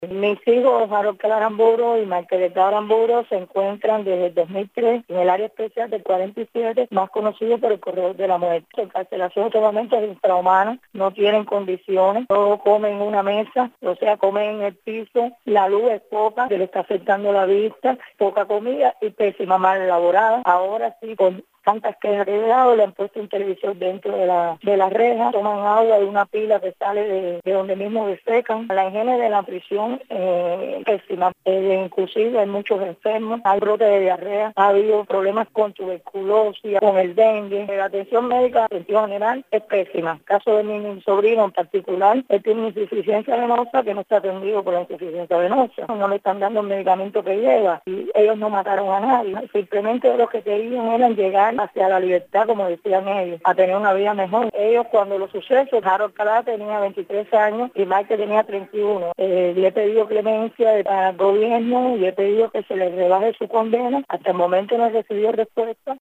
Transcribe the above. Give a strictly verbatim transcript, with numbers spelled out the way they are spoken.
Mis hijos, Harold Aramburu y Margarita Aramburu, se encuentran desde el dos mil tres en el área especial del cuarenta y siete, más conocido por el corredor de la muerte. La encarcelación totalmente es infrahumana, no tienen condiciones, todos comen en una mesa, o sea, comen en el piso, la luz es poca, que le está afectando la vista, poca comida y pésima, mal elaborada. Ahora sí, con tantas quejas que he dado, le han puesto un televisor dentro de la de la reja, toman agua de una pila que sale de, de donde mismo desecan. La higiene de la prisión eh, pésima, eh, inclusive hay muchos enfermos, hay brotes de diarrea, ha habido problemas con tuberculosis, con el dengue. La atención médica, la atención general es pésima. El caso de mi sobrino en particular, él tiene insuficiencia venosa que no está atendido por la insuficiencia venosa, no le están dando el medicamento que lleva y ellos no mataron a nadie, simplemente lo que querían era llegar hacia la libertad, como decían ellos, a tener una vida mejor. Ellos, cuando los sucesos, Harold Calá tenía veintitrés años y Mike tenía treinta y uno. Eh, le he pedido clemencia al gobierno y he pedido que se le rebaje su condena. Hasta el momento no he recibido respuesta.